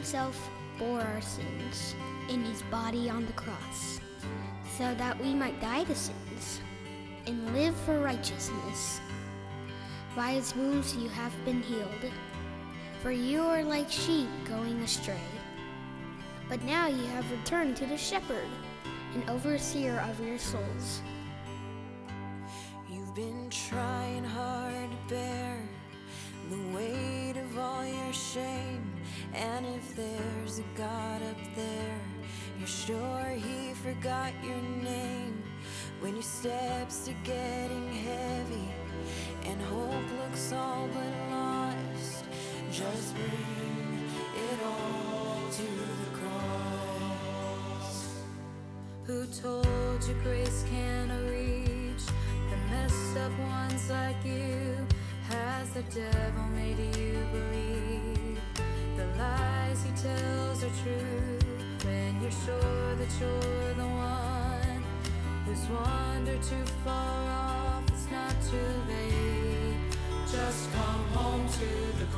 himself bore our sins in his body on the cross, so that we might die to sins and live for righteousness. By his wounds you have been healed, for you are like sheep going astray. But now you have returned to the shepherd and overseer of your souls. You've been trying hard to bear the weight of all your shame, and if there's a God up there, you're sure he forgot your name. When your steps are getting heavy and hope looks all but lost, just bring it all to the cross. Who told you grace cannot reach the messed up ones like you? Has the devil made you believe the lies he tells are true? When you're sure that you're the one who's wandered too far off, it's not too late. Just come home to the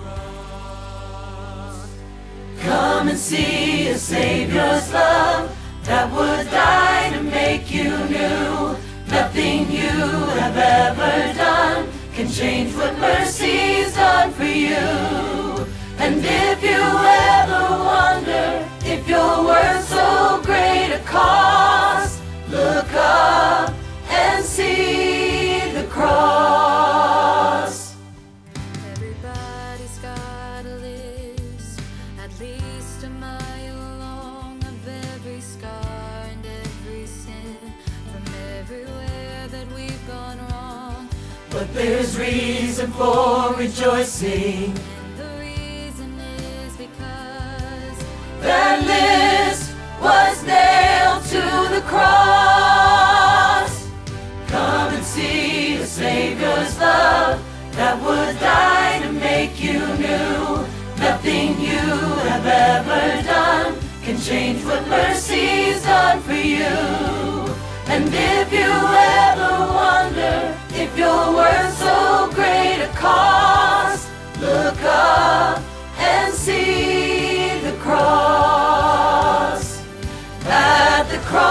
cross. Come and see a Savior's love that would die to make you new. Nothing you have ever done can change what mercy's done for you. And if you ever wonder if you're worth so great a cost, look up and see the cross. Everybody's got a list, at least a mile long, of every scar and every sin from everywhere that we've gone wrong. But there's reason for rejoicing, and the reason is because that list was nailed to the cross. Come and see the Savior's love that would die to make you new. Nothing you have ever done can change what mercy's done for you. And if you ever wonder if you're worth so great a cost, look up and see the cross. At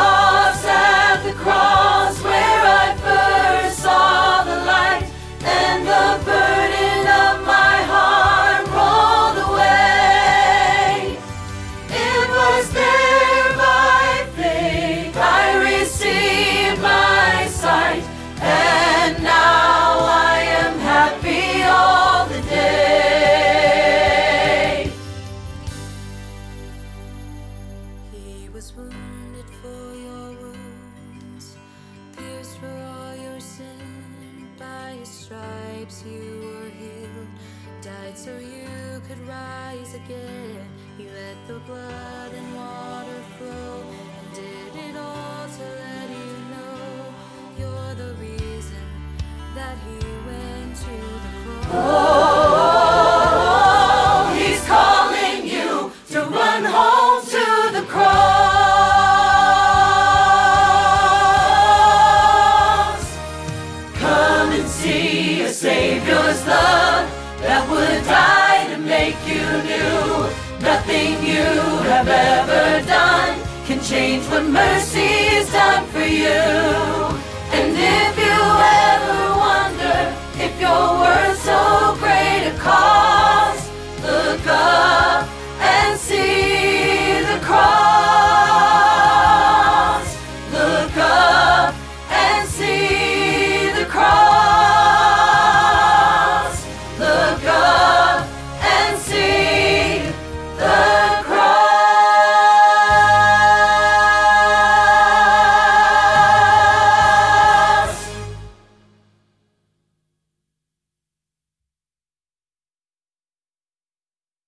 the cross where I first saw the light, and the burden of my heart rolled away. It was there by faith I received my sight, and now I am happy all the day. He was wounded for your wounds, pierced for all your sin. By his stripes you were healed, died so you could rise again. He let the blood and water flow, and did it all to let you know you're the reason that he went to the cross. Oh, he's calling you to run home to the cross. Come and see a Savior's love that would die to make you new. Nothing you have ever done can change what mercy's done for you.